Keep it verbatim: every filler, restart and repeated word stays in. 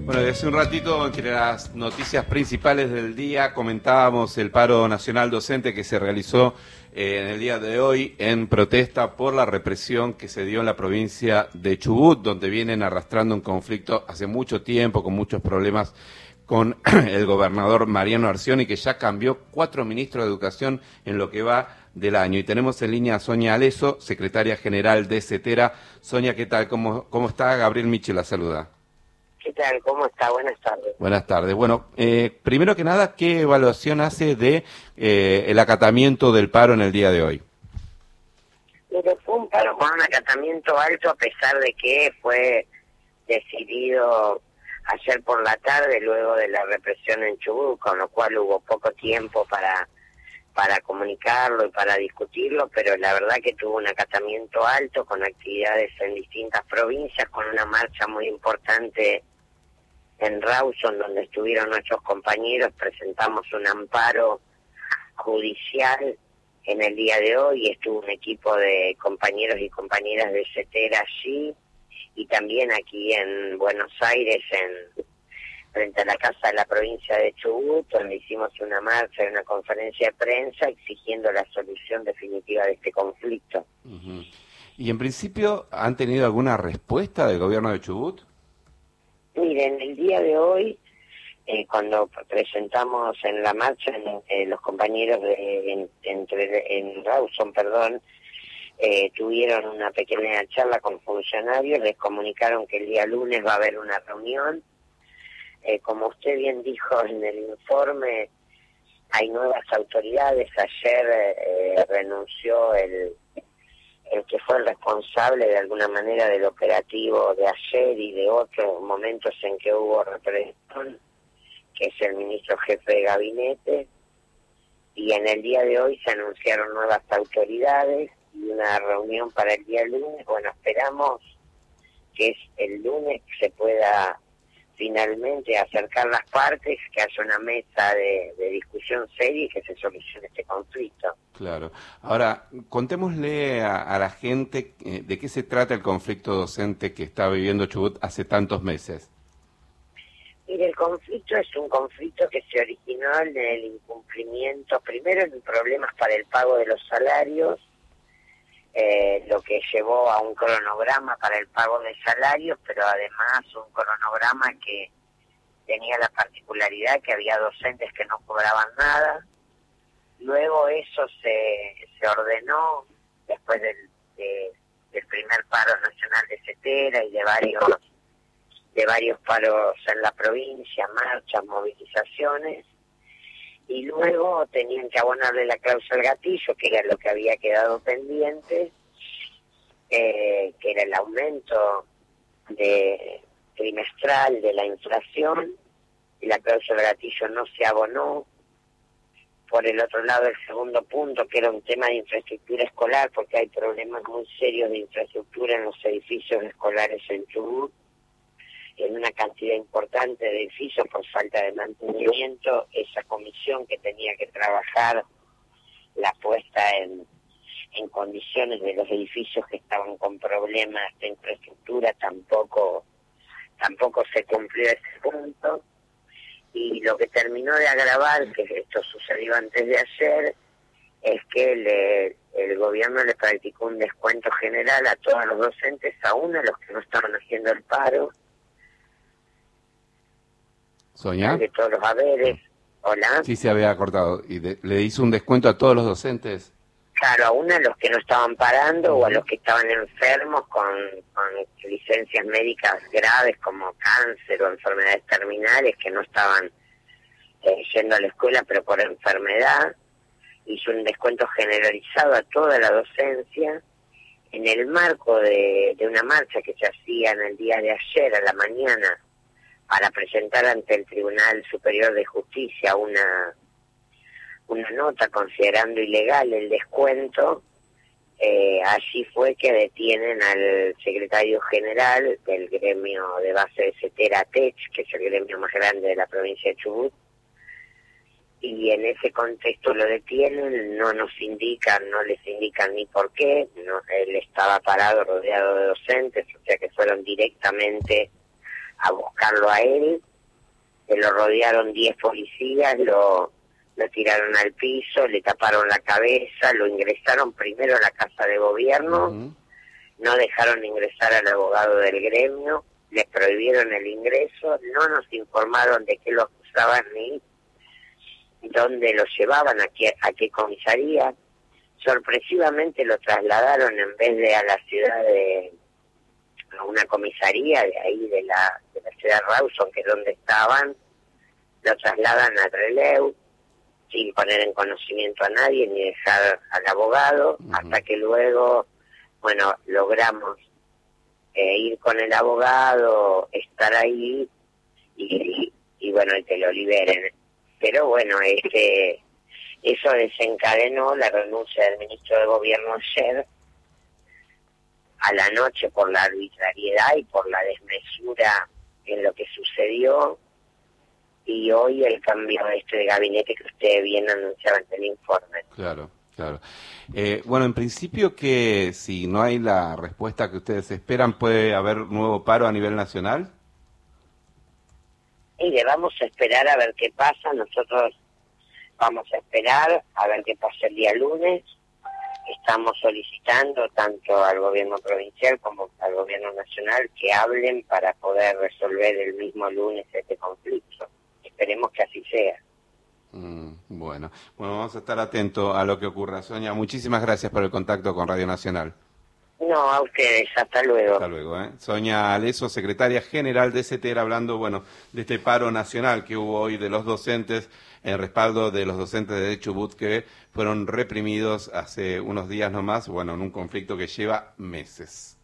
Bueno, hace un ratito, entre las noticias principales del día, comentábamos el paro nacional docente que se realizó eh, en el día de hoy en protesta por la represión que se dio en la provincia de Chubut, donde vienen arrastrando un conflicto hace mucho tiempo, con muchos problemas con el gobernador Mariano Arcioni, que ya cambió cuatro ministros de educación en lo que va del año. Y tenemos en línea a Sonia Aleso, secretaria general de CETERA. Sonia, ¿qué tal? ¿Cómo, cómo está? Gabriel Michi la saluda. ¿Qué tal? ¿Cómo está? Buenas tardes. Buenas tardes. Bueno, eh, primero que nada, ¿qué evaluación hace de eh, el acatamiento del paro en el día de hoy? Mire, fue un paro con un acatamiento alto, a pesar de que fue decidido ayer por la tarde, luego de la represión en Chubut, con lo cual hubo poco tiempo para para comunicarlo y para discutirlo, pero la verdad que tuvo un acatamiento alto, con actividades en distintas provincias, con una marcha muy importante en Rawson, donde estuvieron nuestros compañeros. Presentamos un amparo judicial en el día de hoy, y estuvo un equipo de compañeros y compañeras de CETERA allí, y también aquí en Buenos Aires, en frente a la Casa de la Provincia de Chubut, donde hicimos una marcha y una conferencia de prensa exigiendo la solución definitiva de este conflicto. Uh-huh. ¿Y en principio han tenido alguna respuesta del gobierno de Chubut? Miren, el día de hoy, eh, cuando presentamos en la marcha, en, eh, los compañeros de en, entre, en Rawson, perdón, eh, tuvieron una pequeña charla con funcionarios, les comunicaron que el día lunes va a haber una reunión. Eh, como usted bien dijo en el informe, hay nuevas autoridades. Ayer eh, renunció el, el que fue el responsable de alguna manera del operativo de ayer y de otros momentos en que hubo represión, que es el ministro jefe de gabinete, y en el día de hoy se anunciaron nuevas autoridades y una reunión para el día lunes. Bueno, esperamos que es el lunes que se pueda finalmente acercar las partes, que haya una mesa de, de discusión seria y que se solucione este conflicto. Claro. Ahora, contémosle a, a la gente eh, de qué se trata el conflicto docente que está viviendo Chubut hace tantos meses. Mire, el conflicto es un conflicto que se originó en el incumplimiento, primero en problemas para el pago de los salarios, Eh, lo que llevó a un cronograma para el pago de salarios, pero además un cronograma que tenía la particularidad que había docentes que no cobraban nada. Luego eso se, se ordenó después del, de, del primer paro nacional de CETERA y de varios, de varios paros en la provincia, marchas, movilizaciones. Y luego tenían que abonarle la cláusula al gatillo, que era lo que había quedado pendiente, eh, que era el aumento de trimestral de la inflación, y la cláusula al gatillo no se abonó. Por el otro lado, el segundo punto, que era un tema de infraestructura escolar, porque hay problemas muy serios de infraestructura en los edificios escolares en Chubut, en una cantidad importante de edificios por falta de mantenimiento. Esa comisión que tenía que trabajar la puesta en, en condiciones de los edificios que estaban con problemas de infraestructura tampoco tampoco se cumplió ese punto, y lo que terminó de agravar, que esto sucedió antes de ayer, es que le, el gobierno le practicó un descuento general a todos los docentes, aún a los que no estaban haciendo el paro, ¿Sonia? de todos los haberes. Hola. Sí, se había cortado. ¿Y de, le hizo un descuento a todos los docentes? Claro, aún a los que no estaban parando o a los que estaban enfermos con, con licencias médicas graves como cáncer o enfermedades terminales, que no estaban eh, yendo a la escuela pero por enfermedad. Hizo un descuento generalizado a toda la docencia en el marco de, de una marcha que se hacía en el día de ayer a la mañana para presentar ante el Tribunal Superior de Justicia una una nota considerando ilegal el descuento. Eh, allí fue que detienen al secretario general del gremio de base de CETERA, TECH, que es el gremio más grande de la provincia de Chubut, y en ese contexto lo detienen. No nos indican, no les indican ni por qué. No, él estaba parado rodeado de docentes, o sea que fueron directamente a buscarlo a él, que lo rodearon diez policías, lo, lo tiraron al piso, le taparon la cabeza, lo ingresaron primero a la casa de gobierno, uh-huh. no dejaron ingresar al abogado del gremio, les prohibieron el ingreso, no nos informaron de qué lo acusaban ni dónde lo llevaban, a qué, a qué comisaría. Sorpresivamente lo trasladaron en vez de a la ciudad de a una comisaría de ahí de la, de la ciudad de Rawson, que es donde estaban, lo trasladan a Trelew sin poner en conocimiento a nadie ni dejar al abogado, uh-huh. hasta que luego, bueno, logramos eh, ir con el abogado, estar ahí y, y bueno, y que lo liberen. Pero bueno, este, eso desencadenó la renuncia del ministro de Gobierno ayer a la noche por la arbitrariedad y por la desmesura en lo que sucedió, y hoy el cambio de este gabinete que usted bien anunciaba en el informe. Claro, claro. Eh, bueno, en principio que si no hay la respuesta que ustedes esperan, ¿puede haber nuevo paro a nivel nacional? Y le vamos a esperar a ver qué pasa. Nosotros vamos a esperar a ver qué pasa el día lunes. Estamos solicitando tanto al gobierno provincial como al gobierno nacional que hablen para poder resolver el mismo lunes este conflicto. Esperemos que así sea. Mm, bueno, bueno, vamos a estar atentos a lo que ocurra. Sonia, muchísimas gracias por el contacto con Radio Nacional. No, a ustedes, hasta luego. Hasta luego, ¿eh? Sonia Aleso, secretaria general de CETER, hablando, bueno, de este paro nacional que hubo hoy de los docentes, en respaldo de los docentes de Chubut que fueron reprimidos hace unos días nomás, bueno, en un conflicto que lleva meses.